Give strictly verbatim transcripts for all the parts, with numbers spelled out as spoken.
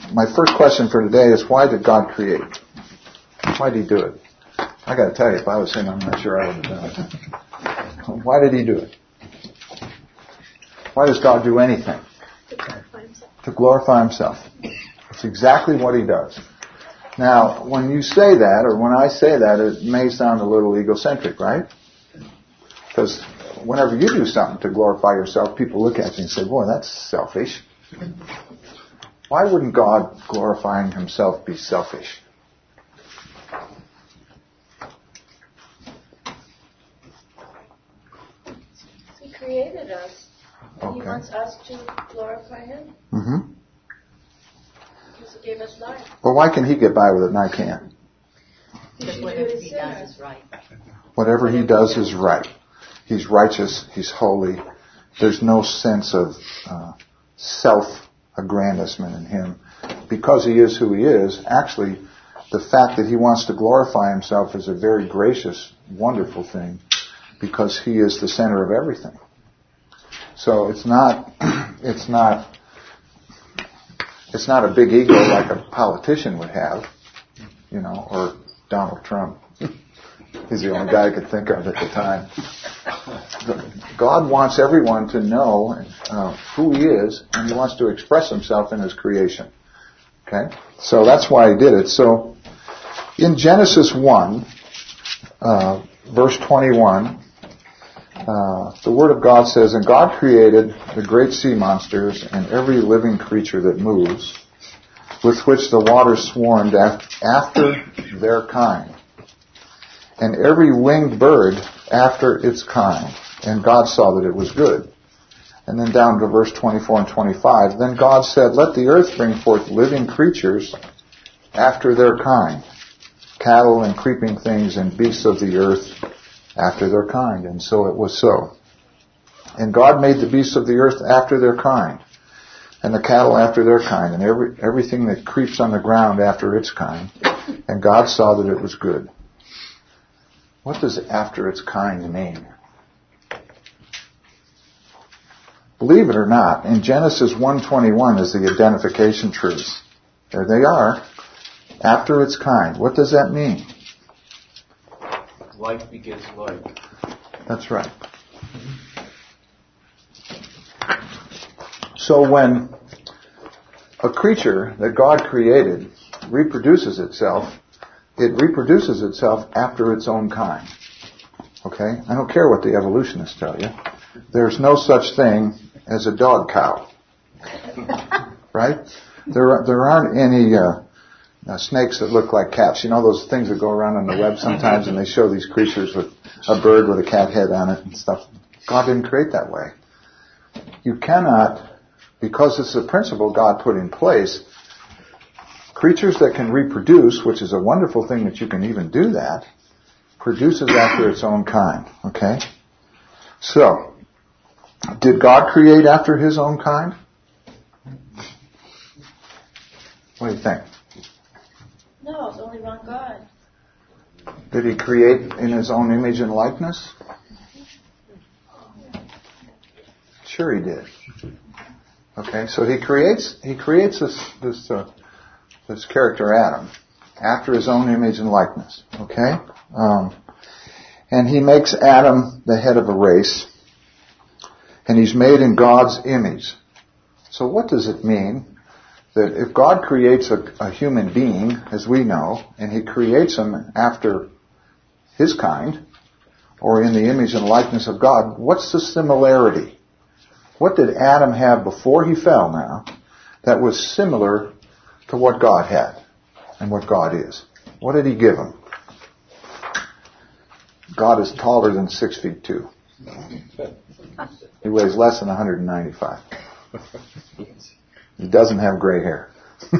my first question for today is, why did God create? Why did He do it? I got to tell you, if I was Him, I'm not sure I would have done it. Why did He do it? Why does God do anything? To glorify Himself. To glorify Himself. It's exactly what He does. Now, when you say that, or when I say that, it may sound a little egocentric, right? Because whenever you do something to glorify yourself, people look at you and say, boy, that's selfish. Why wouldn't God glorifying Himself be selfish? He created us. And Okay. He wants us to glorify Him. Mm-hmm. Because He gave us life. But why can He get by with it and I can't? Because whatever He does is right. Whatever He does is right. He's righteous. He's holy. There's no sense of uh, self-aggrandizement in Him. Because He is who He is, actually, the fact that He wants to glorify Himself is a very gracious, wonderful thing, because He is the center of everything. So it's not, it's not, it's not a big ego like a politician would have, you know, or Donald Trump. He's the only guy I could think of at the time. God wants everyone to know uh, who He is, and He wants to express Himself in His creation. Okay? So that's why He did it. So, in Genesis one, uh, verse twenty-one, uh, the Word of God says, "And God created the great sea monsters and every living creature that moves, with which the waters swarmed after their kind, and every winged bird after its kind. And God saw that it was good." And then down to verse twenty-four and twenty-five, "Then God said, Let the earth bring forth living creatures after their kind, cattle and creeping things and beasts of the earth after their kind. And so it was so. And God made the beasts of the earth after their kind, and the cattle after their kind, and every everything that creeps on the ground after its kind. And God saw that it was good." What does after its kind mean? Believe it or not, in Genesis one twenty-one is the identification truth. There they are. After its kind. What does that mean? Like begets like. That's right. So when a creature that God created reproduces itself, it reproduces itself after its own kind. Okay? I don't care what the evolutionists tell you. There's no such thing as a dog cow. Right? There there aren't any uh, uh, snakes that look like cats. You know those things that go around on the web sometimes, and they show these creatures with a bird with a cat head on it and stuff. God didn't create that way. You cannot, because it's a principle God put in place, creatures that can reproduce, which is a wonderful thing that you can even do that, produces after its own kind. Okay? So, did God create after His own kind? What do you think? No, it's only one God. Did He create in His own image and likeness? Sure He did. Okay, so He creates He creates this this uh, this character Adam after His own image and likeness. Okay, um, and He makes Adam the head of a race, and he's made in God's image. So what does it mean that if God creates a, a human being, as we know, and He creates him after His kind, or in the image and likeness of God, what's the similarity? What did Adam have before he fell now that was similar to what God had and what God is? What did He give him? God is taller than six feet two. He weighs less than one hundred ninety-five. He doesn't have gray hair.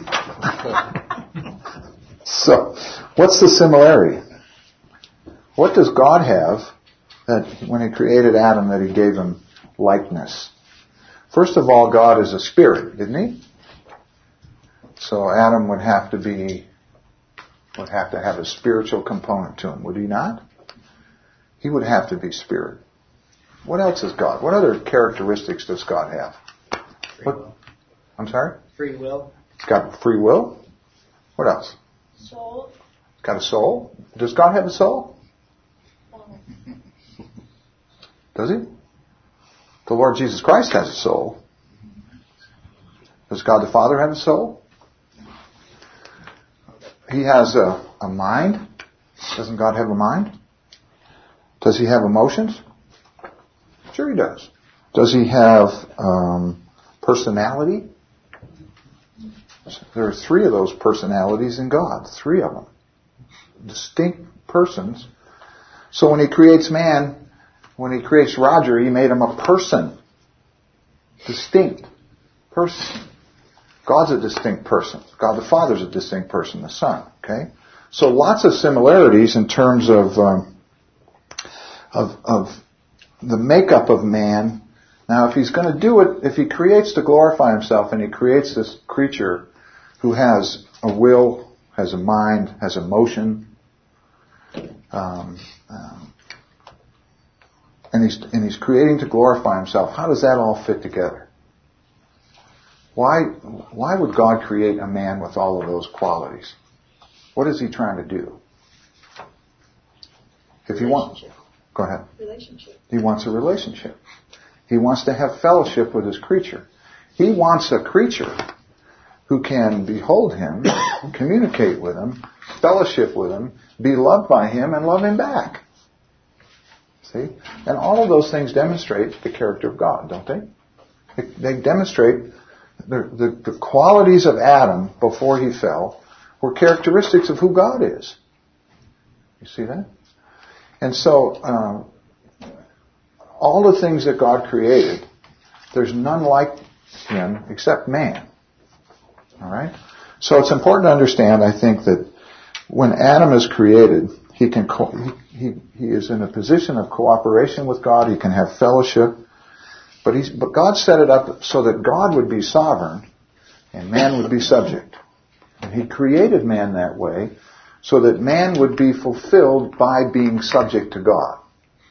So, what's the similarity? What does God have that when He created Adam that He gave him likeness? First of all, God is a spirit, isn't He? So Adam would have to be, would have to have a spiritual component to him, would he not? He would have to be spirit. What else is God? What other characteristics does God have? Free What? will. I'm sorry? Free will. It's got free will. What else? Soul. It's got a soul. Does God have a soul? No. Does he? The Lord Jesus Christ has a soul. Does God the Father have a soul? He has a, a mind. Doesn't God have a mind? Does he have emotions? Sure he does. Does he have um, personality? There are three of those personalities in God. Three of them. Distinct persons. So when he creates man, when he creates Roger, he made him a person. Distinct person. God's a distinct person. God the Father's a distinct person, the Son. Okay? So lots of similarities in terms of, um, of, of the makeup of man. Now if he's going to do it, if he creates to glorify himself and he creates this creature who has a will, has a mind, has emotion, um, um, and he's, and he's creating to glorify himself, how does that all fit together? Why, why would God create a man with all of those qualities? What is he trying to do? If he wants, go ahead. Relationship. He wants a relationship. He wants to have fellowship with his creature. He wants a creature who can behold him, communicate with him, fellowship with him, be loved by him, and love him back. See? And all of those things demonstrate the character of God, don't they? They, they demonstrate the, the, the qualities of Adam before he fell were characteristics of who God is. You see that? And so, uh, all the things that God created, there's none like him except man. Alright? So it's important to understand, I think, that when Adam is created, he can co- he, he, he is in a position of cooperation with God, he can have fellowship, but he's, but God set it up so that God would be sovereign and man would be subject. And he created man that way so that man would be fulfilled by being subject to God.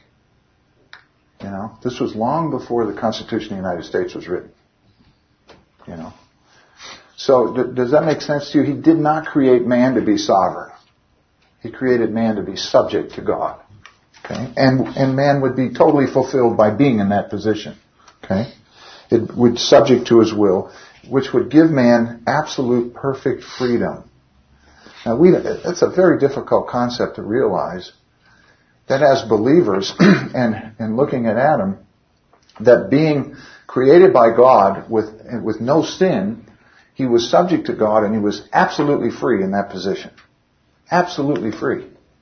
You know, this was long before the Constitution of the United States was written. You know. So, d- does that make sense to you? He did not create man to be sovereign. He created man to be subject to God. Okay? And, and man would be totally fulfilled by being in that position. Okay? It would subject to his will, which would give man absolute perfect freedom. Now, we, that's a very difficult concept to realize, that as believers, and, and looking at Adam, that being created by God with, with no sin, he was subject to God and he was absolutely free in that position. Absolutely free.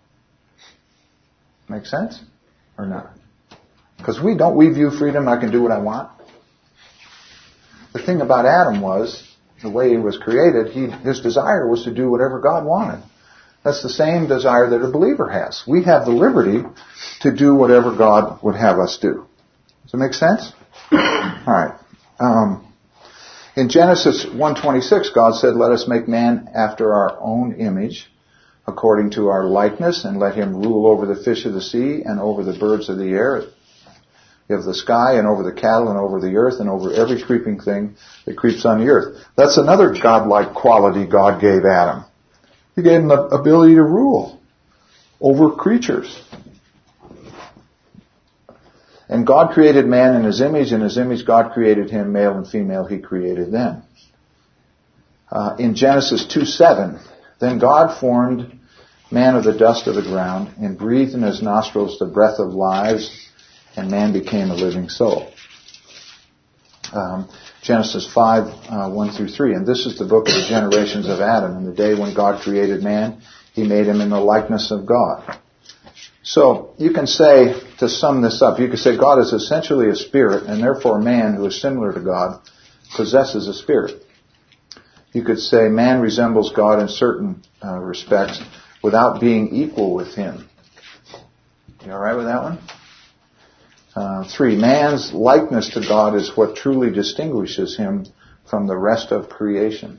Make sense? Or not? Because we don't, we view freedom, I can do what I want. The thing about Adam was, the way he was created, he, his desire was to do whatever God wanted. That's the same desire that a believer has. We have the liberty to do whatever God would have us do. Does it make sense? Alright. Um, in Genesis one twenty-six, God said, let us make man after our own image, according to our likeness, and let him rule over the fish of the sea, and over the birds of the air, of the sky, and over the cattle, and over the earth, and over every creeping thing that creeps on the earth. That's another godlike quality God gave Adam. He gave him the ability to rule over creatures. And God created man in his image. In his image God created him, male and female he created them. Uh, in Genesis two seven, then God formed man of the dust of the ground and breathed in his nostrils the breath of lives, and man became a living soul. Um, Genesis five, uh, one through three. And this is the book of the generations of Adam. In the day when God created man, he made him in the likeness of God. So, you can say, to sum this up, you can say God is essentially a spirit, and therefore man who is similar to God possesses a spirit. You could say man resembles God in certain uh, respects without being equal with him. You alright with that one? Uh, three, man's likeness to God is what truly distinguishes him from the rest of creation.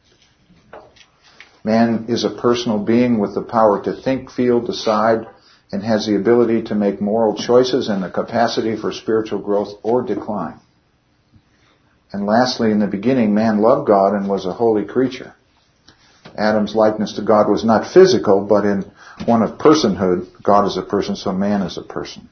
Man is a personal being with the power to think, feel, decide, and has the ability to make moral choices and the capacity for spiritual growth or decline. And lastly, in the beginning, man loved God and was a holy creature. Adam's likeness to God was not physical, but in one of personhood. God is a person, so man is a person.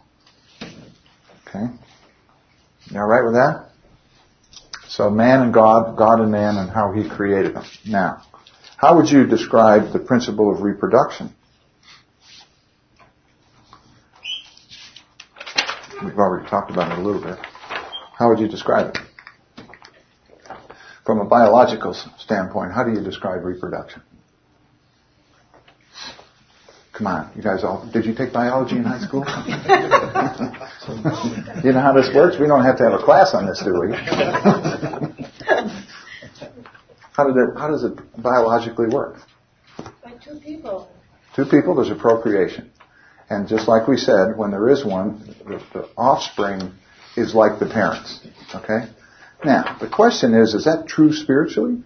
Okay? You all right with that? So man and God, God and man, and how he created them. Now, how would you describe the principle of reproduction? We've already talked about it a little bit. How would you describe it? From a biological standpoint, how do you describe reproduction? Come on, you guys all, did you take biology in high school? You know how this works? We don't have to have a class on this, do we? How, did it, how does it biologically work? By two people. Two people, there's a procreation. And just like we said, when there is one, the, the offspring is like the parents. Okay? Now, the question is, is that true spiritually?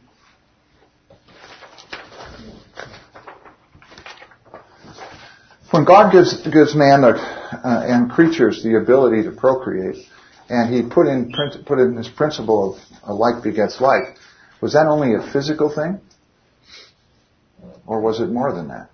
When God gives gives man uh, and creatures the ability to procreate, and He put in put in this principle of a like begets like, was that only a physical thing, or was it more than that?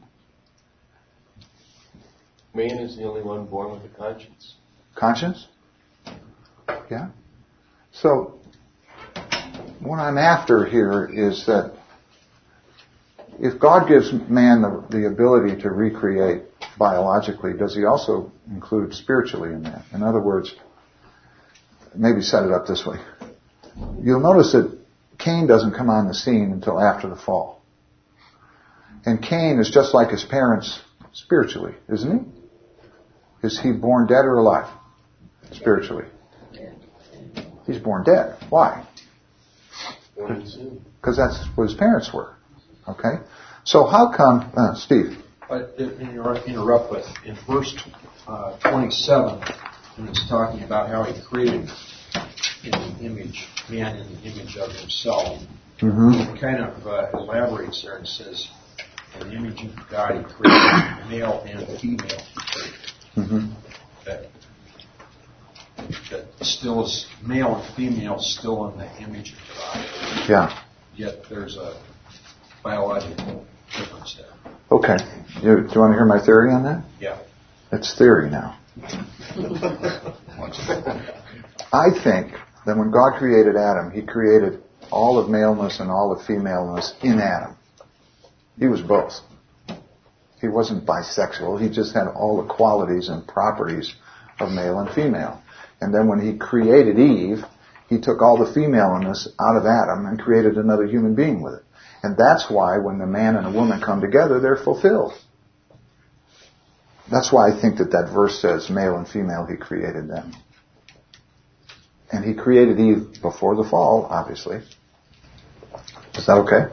Man is the only one born with a conscience. Conscience? Yeah. So, what I'm after here is that if God gives man the, the ability to recreate biologically, does He also include spiritually in that? In other words, maybe set it up this way. You'll notice that Cain doesn't come on the scene until after the fall. And Cain is just like his parents spiritually, isn't he? Is he born dead or alive? Spiritually. He's born dead. Why? Because that's what his parents were. Okay? So how come, uh, Steve? But if you interrupt with, in verse uh, twenty-seven, when it's talking about how He created in the image, man in the image of Himself, Mm-hmm. it kind of uh, elaborates there and says, in the image of God He created male and female. Mm-hmm. That, that still is male and female still in the image of God. Yeah. Yet there's a biological difference there. Okay. You, do you want to hear my theory on that? Yeah. It's theory now. I think that when God created Adam, He created all of maleness and all of femaleness in Adam. He was both. He wasn't bisexual. He just had all the qualities and properties of male and female. And then when He created Eve, He took all the femaleness out of Adam and created another human being with it. And that's why when the man and a woman come together, they're fulfilled. That's why I think that that verse says male and female He created them. And He created Eve before the fall, obviously. Is that okay?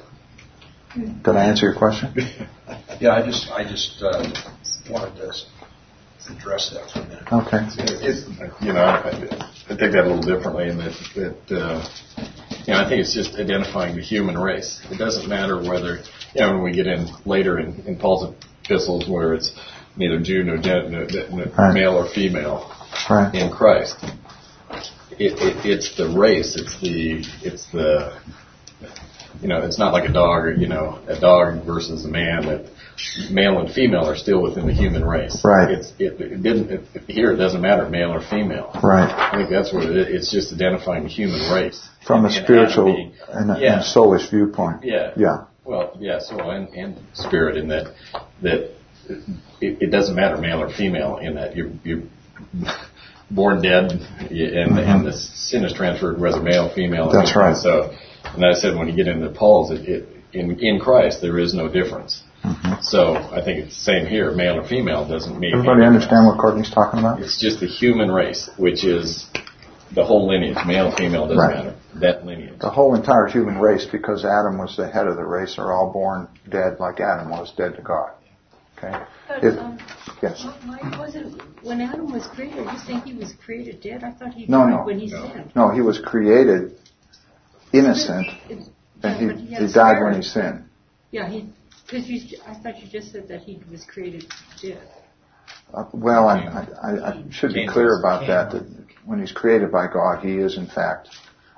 Did I answer your question? Yeah, I just I just uh, wanted to address that for a minute. Okay. It's, you know, I, I take that a little differently in that, that uh, you know, I think it's just identifying the human race. It doesn't matter whether, you know, when we get in later in, in Paul's epistles where it's neither Jew nor, Gen, no, no, right. male or female right. in Christ. It, it, it's the race. It's the it's the you know, it's not like a dog or, you know, a dog versus a man. That male and female are still within the human race. Right. It's, it, it didn't, it, here it doesn't matter male or female. Right. I think that's what it is. It's just identifying the human race. From and, a spiritual being, and a, yeah. and soulish viewpoint. Yeah. Yeah. Well, yeah, so, and, and spirit in that, that it, it doesn't matter male or female in that you're, you're born dead and, mm-hmm. and the sin is transferred whether male, female. That's right. So, and I said when you get into Paul's, it, it, in in Christ there is no difference. Mm-hmm. So I think it's the same here. Male or female doesn't mean. Everybody understand what Courtney's talking about? It's just the human race, which is the whole lineage. Male, female doesn't right. matter. That lineage. The whole entire human race, because Adam was the head of the race, are all born dead like Adam was dead to God. Okay. But, If, um, yes. Why wasn't when Adam was created? You think he was created dead? I thought he No, died no. when he No. sinned. No, he was created innocent, It- and yeah, but he, had he died spirit. when he sinned. Yeah, he because you. I thought you just said that he was created dead. Uh, well, I, I, I should be clear about that, that when he's created by God, he is in fact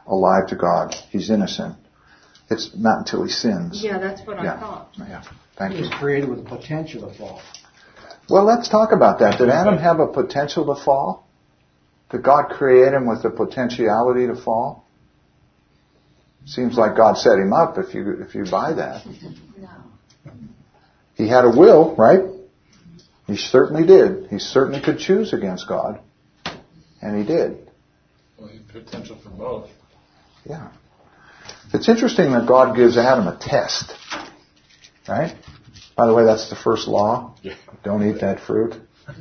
alive to God. He's innocent. It's not until he sins. Yeah, that's what yeah. I thought. Yeah. Thank He you. was created with the potential to fall. Well, let's talk about that. Did Adam have a potential to fall? Did God create him with the potentiality to fall? Seems like God set him up if you if you buy that. No. He had a will, right? He certainly did. He certainly could choose against God. And he did. Well, he had potential for both. Yeah. It's interesting that God gives Adam a test. Right? By the way, that's the first law. Yeah. Don't eat that fruit.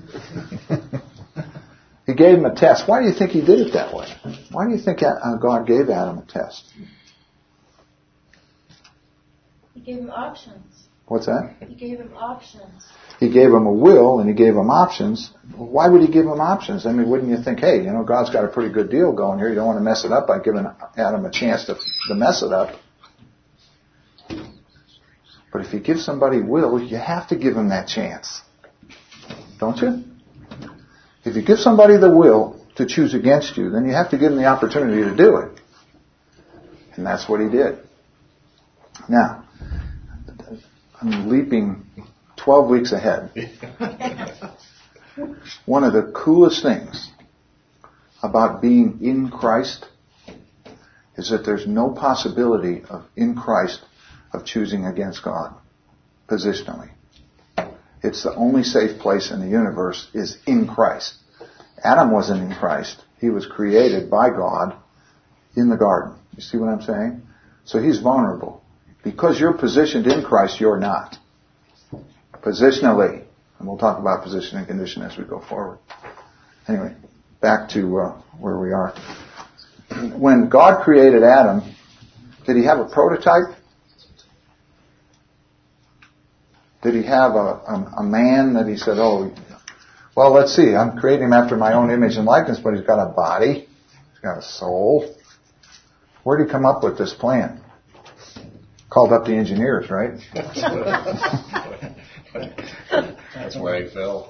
He gave him a test. Why do you think he did it that way? Why do you think God gave Adam a test? He gave him options. What's that? He gave him options. He gave him a will and he gave him options. Why would he give him options? I mean, wouldn't you think, hey, you know, God's got a pretty good deal going here. You don't want to mess it up by giving Adam a chance to, to mess it up. But if you give somebody will, you have to give them that chance. Don't you? If you give somebody the will to choose against you, then you have to give them the opportunity to do it. And that's what he did. Now, I'm leaping twelve weeks ahead. One of the coolest things about being in Christ is that there's no possibility of in Christ of choosing against God positionally. It's the only safe place in the universe is in Christ. Adam wasn't in Christ. He was created by God in the garden. You see what I'm saying? So he's vulnerable. Because you're positioned in Christ, you're not. Positionally. And we'll talk about position and condition as we go forward. Anyway, back to uh, where we are. When God created Adam, did he have a prototype? Did he have a, a, a man that he said, oh, well, let's see, I'm creating him after my own image and likeness, but he's got a body, he's got a soul. Where did he come up with this plan? Called up the engineers, right? That's where I fell.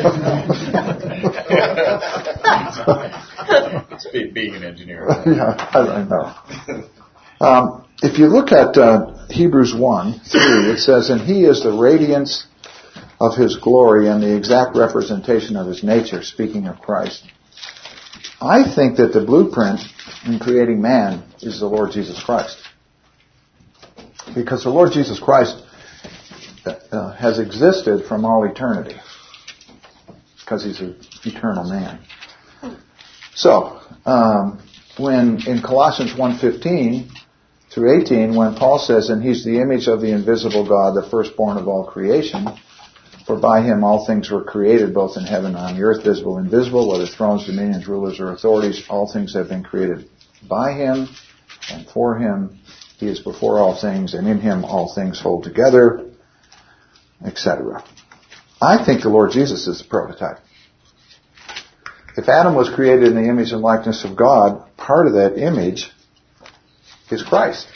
It's being an engineer. Yeah, I, I know. Um, if you look at uh, Hebrews one three, it says, and he is the radiance of his glory and the exact representation of his nature, speaking of Christ. I think that the blueprint in creating man is the Lord Jesus Christ. Because the Lord Jesus Christ uh, has existed from all eternity. Because he's an eternal man. So, um, when in Colossians one fifteen through eighteen, when Paul says, and he's the image of the invisible God, the firstborn of all creation, for by him all things were created, both in heaven and on the earth, visible and invisible, whether thrones, dominions, rulers, or authorities, all things have been created by him and for him. He is before all things, and in him all things hold together, et cetera. I think the Lord Jesus is the prototype. If Adam was created in the image and likeness of God, part of that image is Christ.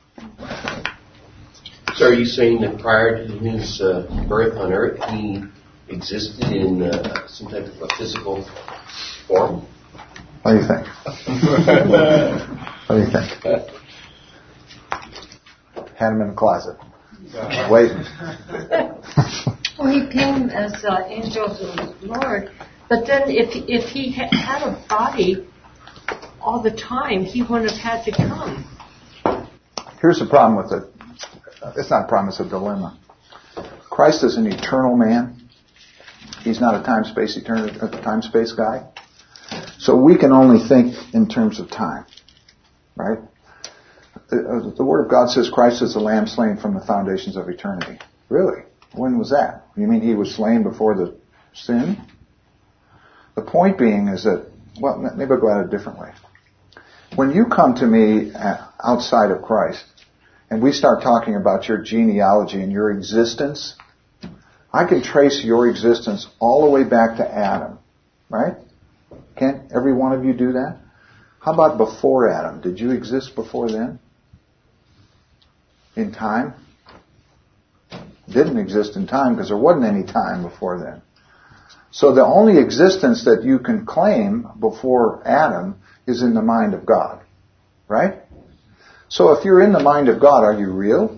So are you saying that prior to his uh, birth on earth, he existed in uh, some type of a physical form? What do you think? What do you think? Had him in the closet. Waiting. Well, he came as uh, angel of the Lord, but then if if he ha- had a body all the time, he wouldn't have had to come. Here's the problem with it. It's not a problem, it's a dilemma. Christ is an eternal man. He's not a time-space eternity, a time-space guy. So we can only think in terms of time. Right? The, the Word of God says Christ is the Lamb slain from the foundations of eternity. Really? When was that? You mean he was slain before the sin? The point being is that, well, maybe I'll go at it a different way. When you come to me outside of Christ, and we start talking about your genealogy and your existence, I can trace your existence all the way back to Adam. Right? Can't every one of you do that? How about before Adam? Did you exist before then? In time? Didn't exist in time because there wasn't any time before then. So the only existence that you can claim before Adam is in the mind of God. Right? So if you're in the mind of God, are you real?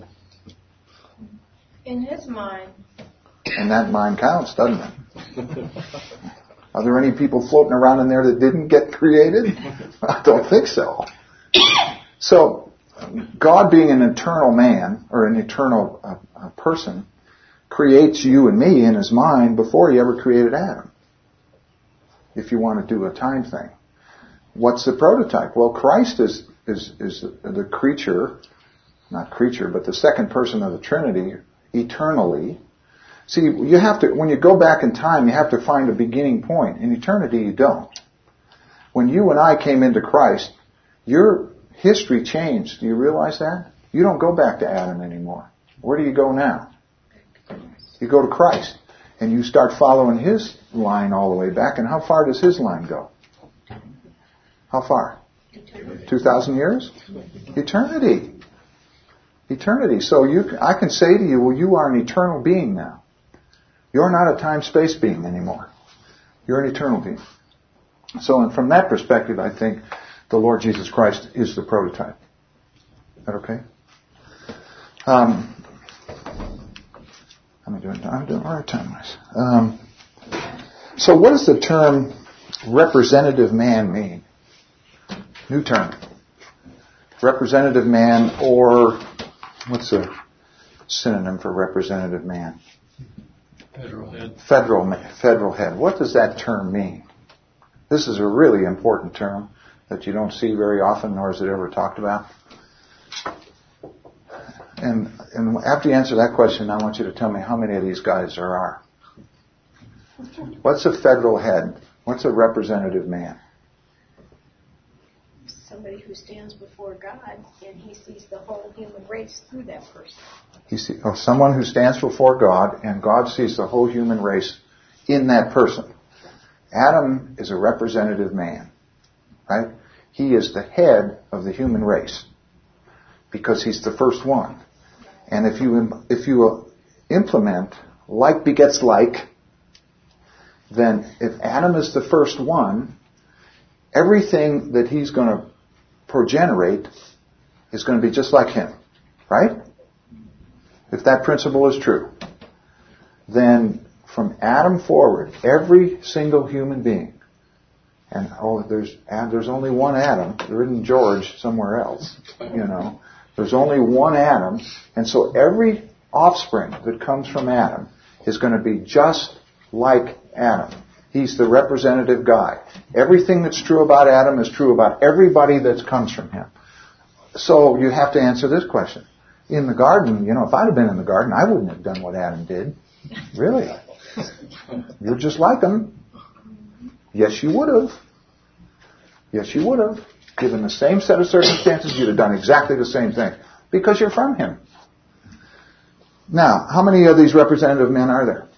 In his mind. And that mind counts, doesn't it? Are there any people floating around in there that didn't get created? I don't think so. So, God being an eternal man, or an eternal uh, uh, person, creates you and me in his mind before he ever created Adam. If you want to do a time thing. What's the prototype? Well, Christ is, is, is the creature, not creature, but the second person of the Trinity, eternally. See, you have to, when you go back in time, you have to find a beginning point. In eternity, you don't. When you and I came into Christ, your history changed. Do you realize that? You don't go back to Adam anymore. Where do you go now? You go to Christ. And you start following his line all the way back. And how far does his line go? How far? Two thousand years? Eternity. Eternity. So you, I can say to you, well, you are an eternal being now. You're not a time-space being anymore. You're an eternal being. So and from that perspective, I think the Lord Jesus Christ is the prototype. Is that okay? Um, how am I doing? I'm doing all right time-wise. Um, so what does the term representative man mean? New term. Representative man, or what's a synonym for representative man? Federal head. Federal, federal head. What does that term mean? This is a really important term that you don't see very often, nor is it ever talked about. And, and after you answer that question, I want you to tell me how many of these guys there are. What's a federal head? What's a representative man? Somebody who stands before God and he sees the whole human race through that person. He see, oh, someone who stands before God and God sees the whole human race in that person. Adam is a representative man, right? He is the head of the human race because he's the first one. And if you if you implement like begets like, then if Adam is the first one, everything that he's going to progenerate is going to be just like him, right? If that principle is true, then from Adam forward, every single human being, and oh, there's and there's only one Adam. There isn't George somewhere else, you know. There's only one Adam, and so every offspring that comes from Adam is going to be just like Adam. He's the representative guy. Everything that's true about Adam is true about everybody that comes from him. So you have to answer this question. In the garden, you know, if I'd have been in the garden, I wouldn't have done what Adam did. Really. You're just like him. Yes, you would have. Yes, you would have. Given the same set of circumstances, you'd have done exactly the same thing. Because you're from him. Now, how many of these representative men are there?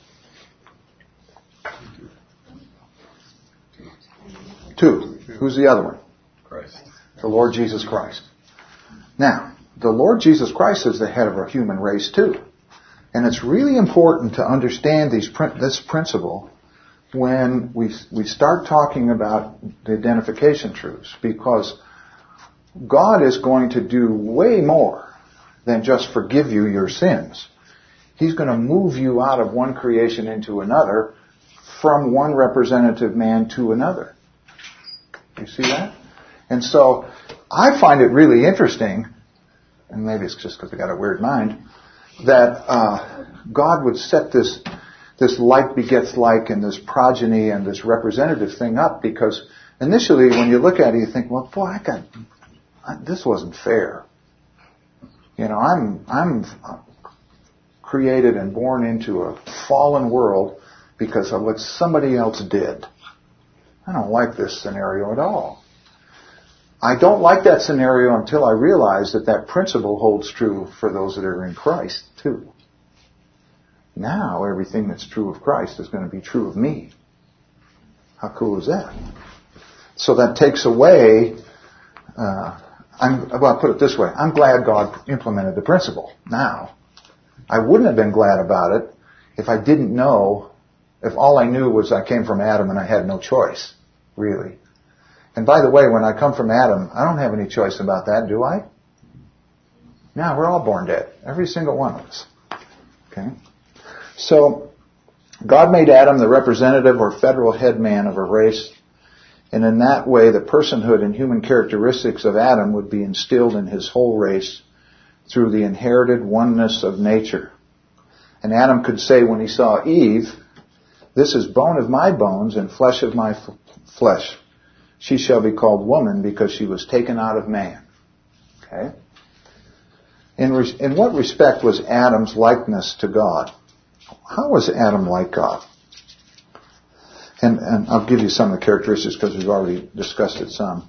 Two. Who's the other one? Christ. The Lord Jesus Christ. Now, the Lord Jesus Christ is the head of our human race too. And it's really important to understand these, this principle when we, we start talking about the identification truths, because God is going to do way more than just forgive you your sins. He's going to move you out of one creation into another, from one representative man to another. You see that? And so I find it really interesting, and maybe it's just because I got a weird mind, that uh, God would set this this like begets like and this progeny and this representative thing up, because initially when you look at it you think, well, boy, I got I, this wasn't fair. You know, I'm I'm created and born into a fallen world because of what somebody else did. I don't like this scenario at all. I don't like that scenario until I realize that that principle holds true for those that are in Christ too. Now everything that's true of Christ is going to be true of me. How cool is that? So that takes away, uh, I'm, well, I'll put it this way, I'm glad God implemented the principle now. I wouldn't have been glad about it if I didn't know, if all I knew was I came from Adam and I had no choice, really. And by the way, when I come from Adam, I don't have any choice about that, do I? No, we're all born dead. Every single one of us. Okay? So, God made Adam the representative or federal head man of a race, and in that way the personhood and human characteristics of Adam would be instilled in his whole race through the inherited oneness of nature. And Adam could say when he saw Eve, "This is bone of my bones and flesh of my f- flesh. She shall be called woman because she was taken out of man." Okay? In, res- in what respect was Adam's likeness to God? How was Adam like God? And, and I'll give you some of the characteristics because we've already discussed it some.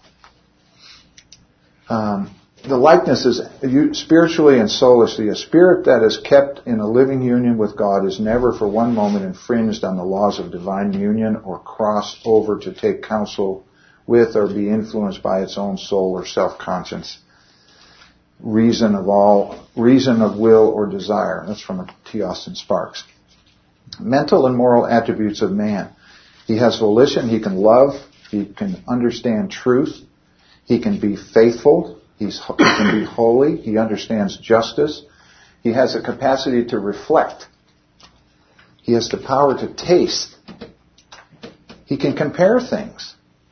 Um, the likeness is spiritually and soulishly. A spirit that is kept in a living union with God is never for one moment infringed on the laws of divine union or crossed over to take counsel with or be influenced by its own soul or self-conscience. Reason of all, reason of will or desire. That's from T. Austin Sparks. Mental and moral attributes of man. He has volition, he can love, he can understand truth, he can be faithful, he's, he can be holy, he understands justice, he has a capacity to reflect, he has the power to taste, he can compare things,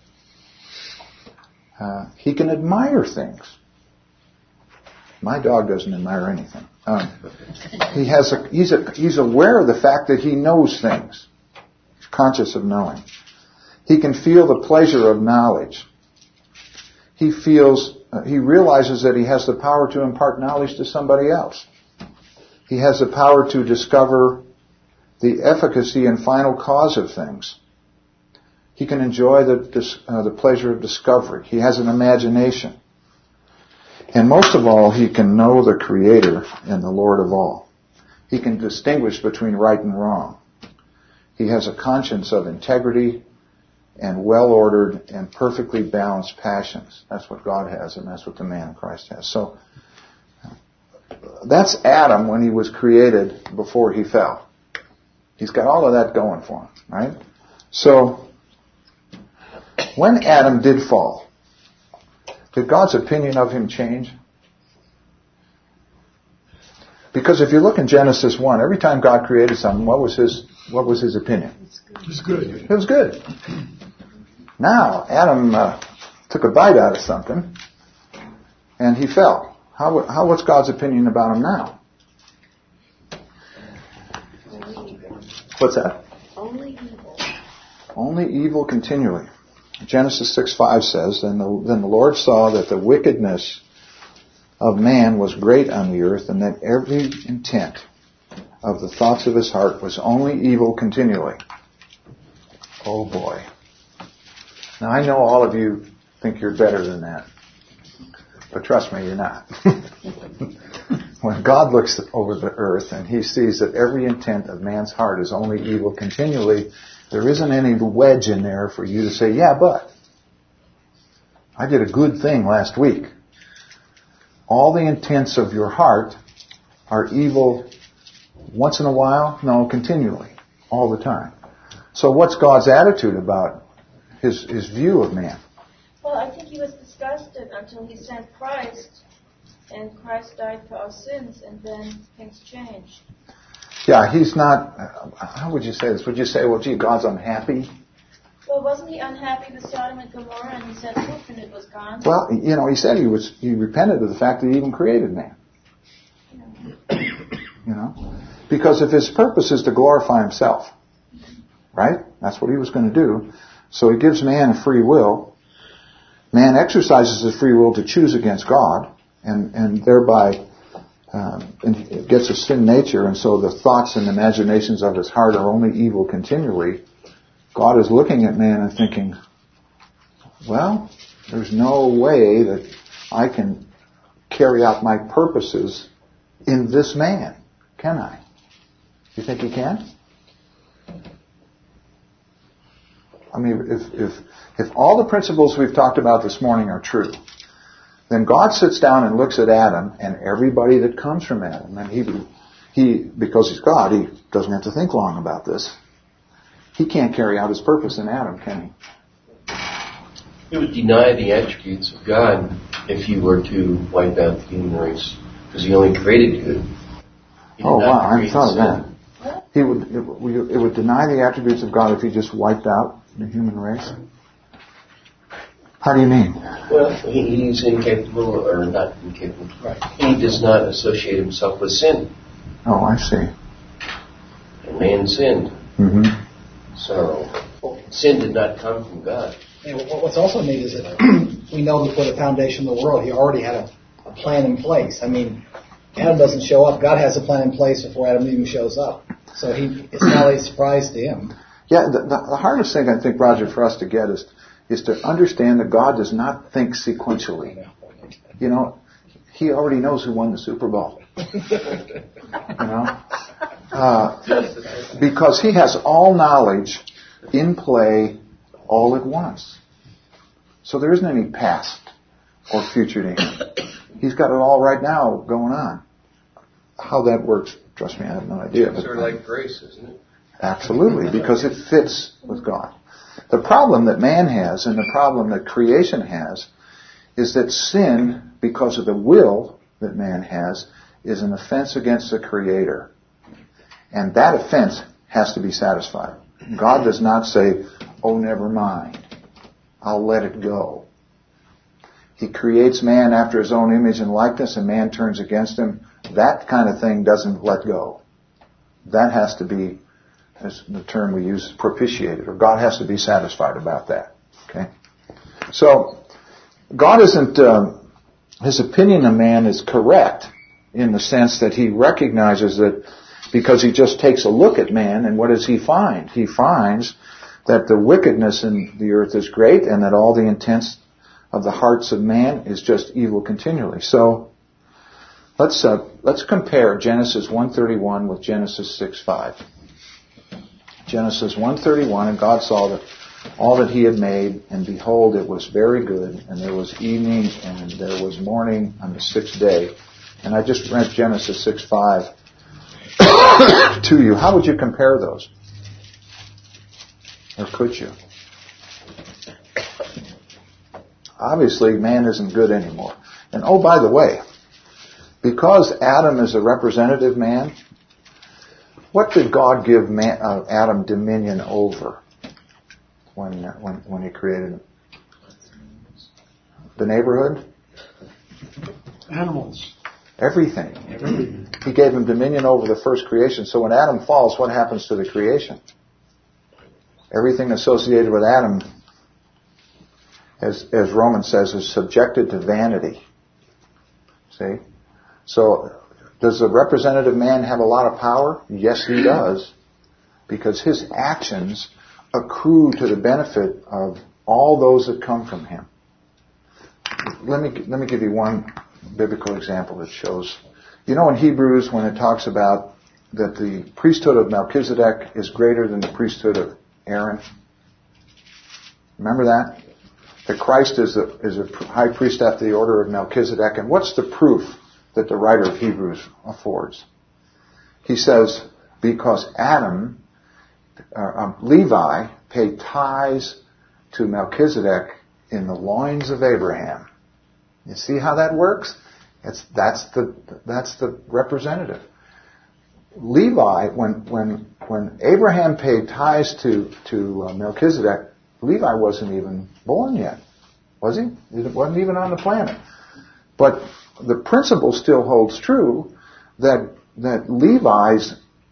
uh, he can admire things. My dog doesn't admire anything. Um, he has a, he's a, he's aware of the fact that he knows things. He's conscious of knowing. He can feel the pleasure of knowledge. He feels, uh, he realizes that he has the power to impart knowledge to somebody else. He has the power to discover the efficacy and final cause of things. He can enjoy the, uh, the pleasure of discovery. He has an imagination. And most of all, he can know the Creator and the Lord of all. He can distinguish between right and wrong. He has a conscience of integrity and well-ordered and perfectly balanced passions. That's what God has, and that's what the man Christ has. So, that's Adam when he was created before he fell. He's got all of that going for him, right? So, when Adam did fall, did God's opinion of him change? Because if you look in Genesis one, every time God created something, what was his what was his opinion? It was good. It was good. Now, Adam uh, took a bite out of something, and he fell. How, how what's God's opinion about him now? What's that? Only evil. Only evil continually. Genesis six five says, then the, then the Lord saw that the wickedness of man was great on the earth, and that every intent of the thoughts of his heart was only evil continually. Oh boy. Now I know all of you think you're better than that. But trust me, you're not. When God looks over the earth and he sees that every intent of man's heart is only evil continually, there isn't any wedge in there for you to say, yeah, but I did a good thing last week. All the intents of your heart are evil once in a while? No, continually. All the time. So what's God's attitude about his, his view of man? Well, I think he was disgusted until he sent Christ, and Christ died for our sins, and then things changed. Yeah, he's not, how would you say this? Would you say, well, gee, God's unhappy? Well, wasn't he unhappy with Sodom and Gomorrah, and he said, poof, and it was gone? Well, you know, he said he was, he repented of the fact that he even created man. You know? Because if his purpose is to glorify himself, right? That's what he was going to do. So he gives man a free will. Man exercises his free will to choose against God, and, and thereby um, and gets a sin nature, and so the thoughts and imaginations of his heart are only evil continually. God is looking at man and thinking, well, there's no way that I can carry out my purposes in this man, can I? You think he can? I mean, if, if, if all the principles we've talked about this morning are true, then God sits down and looks at Adam and everybody that comes from Adam, and he, he, because he's God, he doesn't have to think long about this. He can't carry out his purpose in Adam, can he? It would deny the attributes of God if you were to wipe out the human race, because He only created good. He did Oh, not wow, I hadn't create thought of sin. that. He would, it, would- it would deny the attributes of God if He just wiped out the human race? How do you mean? Well, he, he's incapable, or not incapable. Right. He does not associate himself with sin. Oh, I see. And man sinned. Mm-hmm. So, sin did not come from God. And what- what's also neat is that we know before the foundation of the world, He already had a, a plan in place. I mean, Adam doesn't show up. God has a plan in place before Adam even shows up. So he, it's not a surprise to Him. Yeah, the, the, the hardest thing I think, Roger, for us to get is is to understand that God does not think sequentially. You know, He already knows who won the Super Bowl. You know, uh, because He has all knowledge in play all at once. So there isn't any past or future to Him. He's got it all right now going on. How that works, trust me, I have no idea. It's sort of like grace, isn't it? Absolutely, because it fits with God. The problem that man has and the problem that creation has is that sin, because of the will that man has, is an offense against the Creator. And that offense has to be satisfied. God does not say, oh, never mind. I'll let it go. He creates man after His own image and likeness, and man turns against Him. That kind of thing doesn't let go. That has to be, as the term we use, propitiated, or God has to be satisfied about that. Okay? So, God isn't, um, His opinion of man is correct in the sense that He recognizes that because He just takes a look at man, and what does He find? He finds that the wickedness in the earth is great, and that all the intents of the hearts of man is just evil continually. So, let's uh, let's compare Genesis one thirty-one with Genesis six five. Genesis one thirty-one, and God saw that all that He had made, and behold, it was very good, and there was evening, and there was morning on the sixth day. And I just read Genesis six five to you. How would you compare those? Or could you? Obviously, man isn't good anymore. And oh, by the way, because Adam is a representative man, what did God give man, uh, Adam dominion over when, uh, when when He created him? The neighborhood? Animals. Everything. Everything. He gave him dominion over the first creation. So when Adam falls, what happens to the creation? Everything associated with Adam, as as Romans says, is subjected to vanity. See? So, does the representative man have a lot of power? Yes, he does. Because his actions accrue to the benefit of all those that come from him. Let me, let me give you one biblical example that shows. You know in Hebrews when it talks about that the priesthood of Melchizedek is greater than the priesthood of Aaron? Remember that? That Christ is a, is a high priest after the order of Melchizedek. And what's the proof that the writer of Hebrews affords? He says, because Adam, uh, um, Levi, paid tithes to Melchizedek in the loins of Abraham. You see how that works? It's, that's the, that's the representative. Levi, when, when, when Abraham paid tithes to, to uh, Melchizedek, Levi wasn't even born yet. Was he? He wasn't even on the planet. But the principle still holds true that, that Levi's,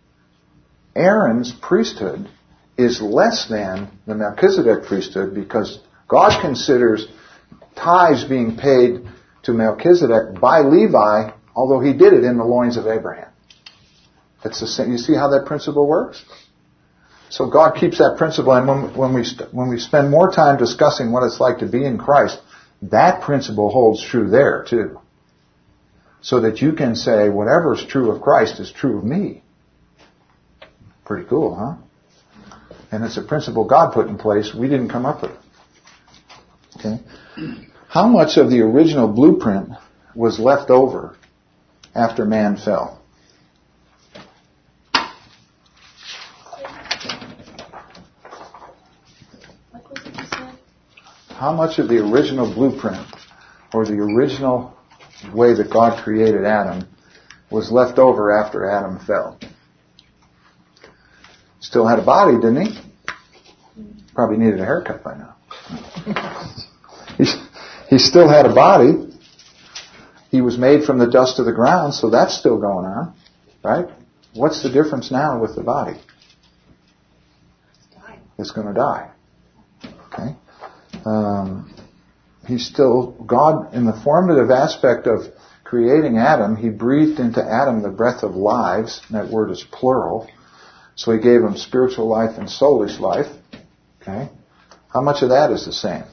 Aaron's priesthood is less than the Melchizedek priesthood because God considers tithes being paid to Melchizedek by Levi, although he did it in the loins of Abraham. It's the same. You see how that principle works? So God keeps that principle, and when, when we st- when we spend more time discussing what it's like to be in Christ, that principle holds true there too. So that you can say whatever is true of Christ is true of me. Pretty cool, huh? And it's a principle God put in place. We didn't come up with it. Okay? How much of the original blueprint was left over after man fell? What was it you said? How much of the original blueprint or the original way that God created Adam was left over after Adam fell? Still had a body, didn't he? Probably needed a haircut by now. he, he still had a body. He was made from the dust of the ground, so that's still going on, right? What's the difference now with the body? It's going to die. Okay. Um, he's still, God, in the formative aspect of creating Adam, he breathed into Adam the breath of lives, and that word is plural. So he gave him spiritual life and soulish life. Okay. How much of that is the same?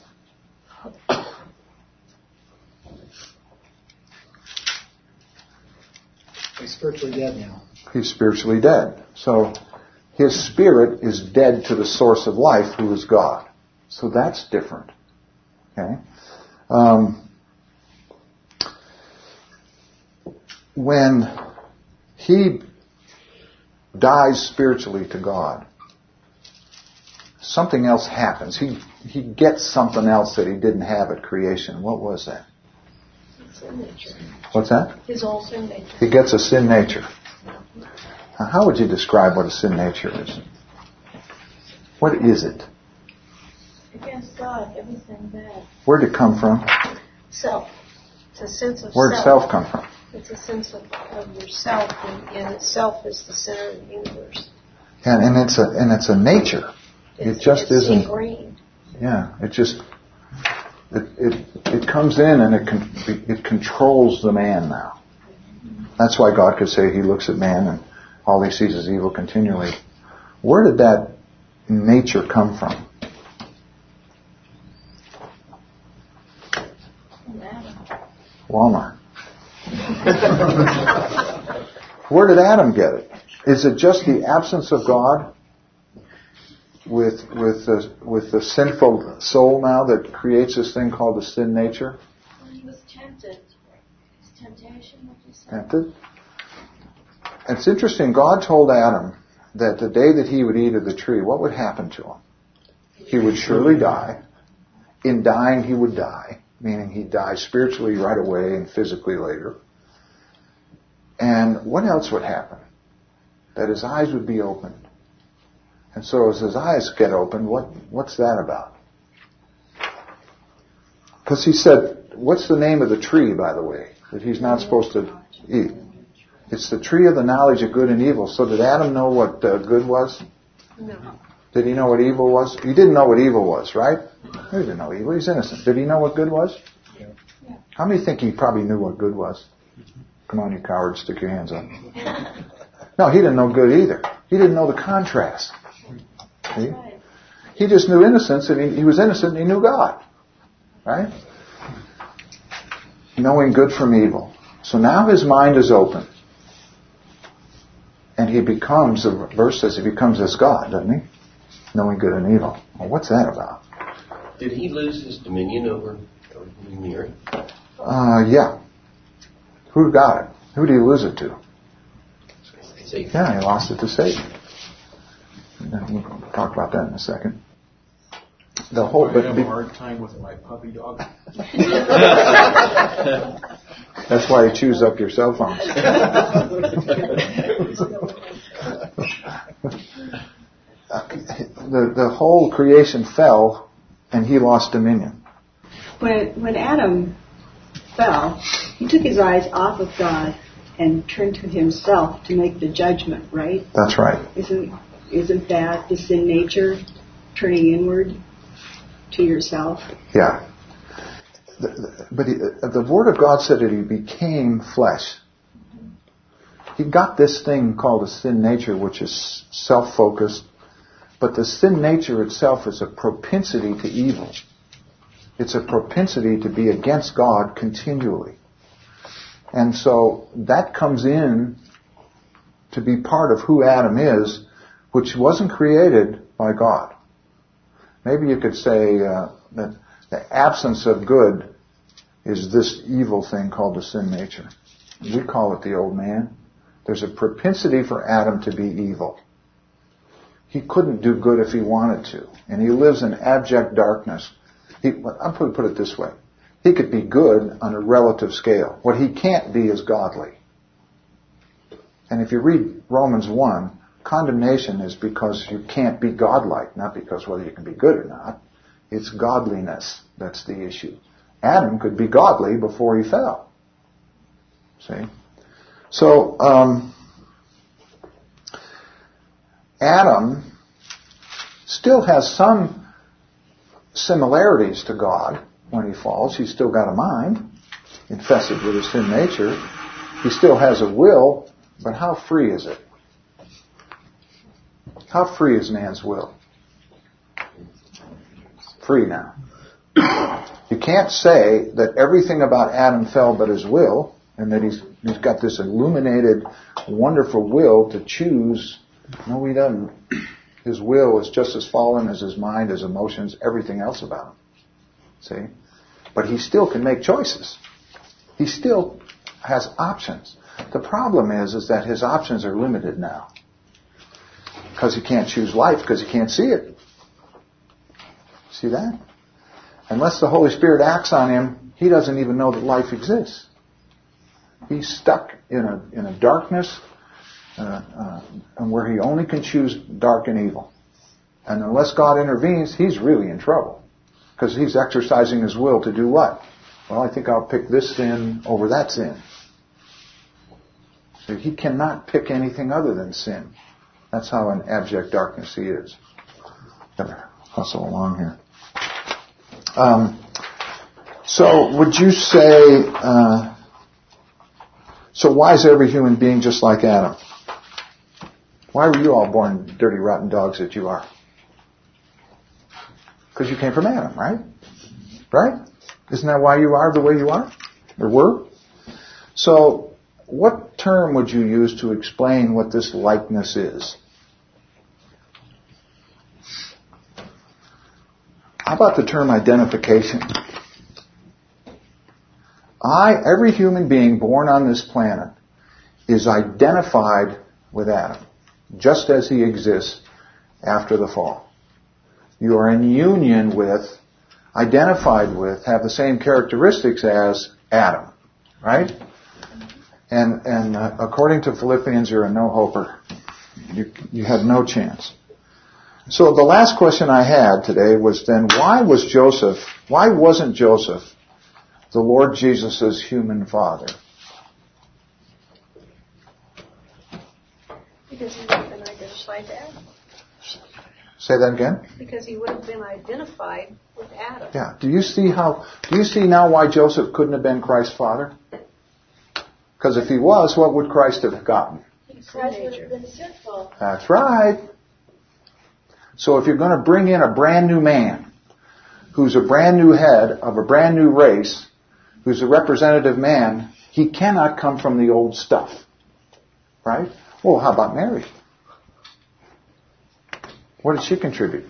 He's spiritually dead now. He's spiritually dead. So his spirit is dead to the source of life, who is God. So that's different. Okay. Um, when he dies spiritually to God, something else happens. He he gets something else that he didn't have at creation. What was that? Sin nature. What's that? His old sin nature. He gets a sin nature. Now, how would you describe what a sin nature is? What is it? Against God, everything bad. Where'd it come from? Self. It's a sense of Where'd self. self come from? It's a sense of, of yourself, and, and itself is the center of the universe. And, and it's a and it's a nature. It's, it just it's isn't. ingrained. Yeah, it just it it it comes in and it con, it controls the man now. That's why God could say He looks at man and all He sees is evil continually. Where did that nature come from? Walmart. Where did Adam get it? Is it just the absence of God with with the with the sinful soul now that creates this thing called the sin nature? Well, he was tempted. His temptation, what you said. Tempted. It's interesting. God told Adam that the day that he would eat of the tree, what would happen to him? He would surely die. In dying, he would die, meaning he'd die spiritually right away and physically later. And what else would happen? That his eyes would be opened. And so as his eyes get opened, what, what's that about? Because he said, what's the name of the tree, by the way, that he's not supposed to eat? It's the tree of the knowledge of good and evil. So did Adam know what uh, good was? No. Did he know what evil was? He didn't know what evil was, right? He didn't know evil. He's innocent. Did he know what good was? Yeah. Yeah. How many think he probably knew what good was? Come on, you cowards, stick your hands up. No, he didn't know good either. He didn't know the contrast. See? Right. He just knew innocence, and he, he was innocent, and he knew God. Right? Knowing good from evil. So now his mind is open. And he becomes, the verse says he becomes as God, doesn't he? Knowing good and evil. Well, what's that about? Did he lose his dominion over everything in the earth? Uh, yeah. Who got it? Who did he lose it to? Satan. Yeah, he lost it to Satan. We'll talk about that in a second. The whole, I but have be, a hard time with my puppy dog. that's why you choose up your cell phones. the the whole creation fell, and he lost dominion. When when Adam fell, he took his eyes off of God and turned to himself to make the judgment, right? That's right. Isn't isn't that the sin nature, turning inward to yourself? Yeah. The, the, but he, the Word of God said that he became flesh. He got this thing called a sin nature, which is self-focused. But the sin nature itself is a propensity to evil. It's a propensity to be against God continually. And so that comes in to be part of who Adam is, which wasn't created by God. Maybe you could say uh, that the absence of good is this evil thing called the sin nature. We call it the old man. There's a propensity for Adam to be evil. He couldn't do good if he wanted to. And he lives in abject darkness. He, I'll put, put it this way. He could be good on a relative scale. What he can't be is godly. And if you read Romans one, condemnation is because you can't be godlike, not because whether you can be good or not. It's godliness that's the issue. Adam could be godly before he fell. See? So, um, Adam still has some similarities to God when he falls. He's still got a mind, infested with his sin nature. He still has a will, but how free is it? How free is man's will? Free now. You can't say that everything about Adam fell but his will, and that he's he's got this illuminated, wonderful will to choose. No, he doesn't. His will is just as fallen as his mind, his emotions, everything else about him. See? But he still can make choices. He still has options. The problem is, is that his options are limited now. Because he can't choose life, because he can't see it. See that? Unless the Holy Spirit acts on him, he doesn't even know that life exists. He's stuck in a in a darkness uh, uh, and where he only can choose dark and evil. And unless God intervenes, he's really in trouble. Because he's exercising his will to do what? Well, I think I'll pick this sin over that sin. So he cannot pick anything other than sin. That's how in abject darkness he is. Gotta hustle along here. Um, so would you say, uh, so why is every human being just like Adam? Why were you all born dirty, rotten dogs that you are? Because you came from Adam, right? Right? Isn't that why you are the way you are? Or were? So, what term would you use to explain what this likeness is? How about the term identification? I, every human being born on this planet is identified with Adam, just as he exists after the fall. You are in union with, identified with, have the same characteristics as Adam, right? And and uh, according to Philippians, you're a no-hoper. You you had no chance. So the last question I had today was then, why was Joseph, why wasn't Joseph the Lord Jesus' human father? Because he would have been identified to Adam. Say that again? Because he would have been identified with Adam. Yeah. Do you see how, do you see now why Joseph couldn't have been Christ's father? Because if he was, what would Christ have gotten? Christ would have been sinful. That's right. So if you're going to bring in a brand new man, who's a brand new head of a brand new race, who's a representative man, he cannot come from the old stuff. Right? Well, how about Mary? What did she contribute?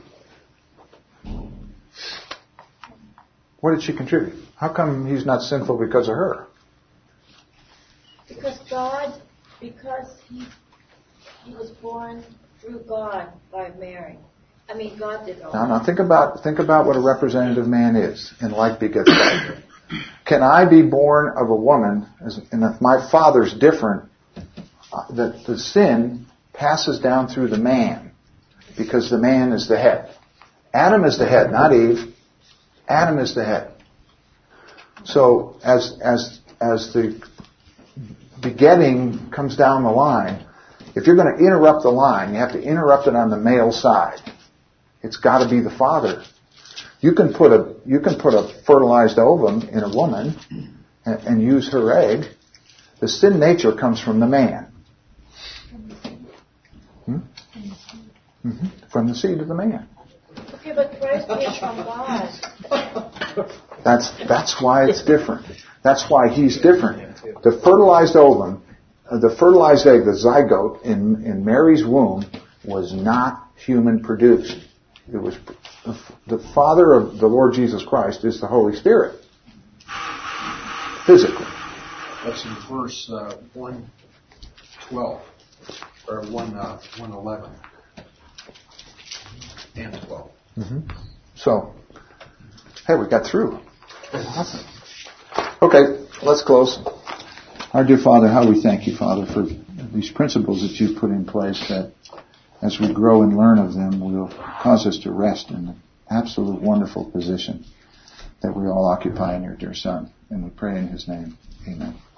What did she contribute? How come he's not sinful because of her? Because God, because he he was born through God by Mary. I mean, God did all. Now, now think about think about what a representative man is, and like begets like. Can I be born of a woman, and if my father's different, uh, that the sin passes down through the man, because the man is the head. Adam is the head, not Eve. Adam is the head. So as as as the begetting comes down the line, if you're going to interrupt the line, you have to interrupt it on the male side. It's got to be the father. You can put a you can put a fertilized ovum in a woman and, and use her egg. The sin nature comes from the man. Hmm? Mm-hmm. From the seed of the man. Okay, but Christ came from God. That's that's why it's different. That's why he's different. The fertilized ovum, uh, the fertilized egg, the zygote in, in Mary's womb was not human produced. It was the Father of the Lord Jesus Christ is the Holy Spirit. Physically. That's in verse uh, one twelve or one uh, one eleven and twelve. Mm-hmm. So, Hey, we got through. Awesome. Okay, let's close. Our dear Father, how we thank you, Father, for these principles that you've put in place that as we grow and learn of them will cause us to rest in the absolute wonderful position that we all occupy in your dear Son. And we pray in his name. Amen.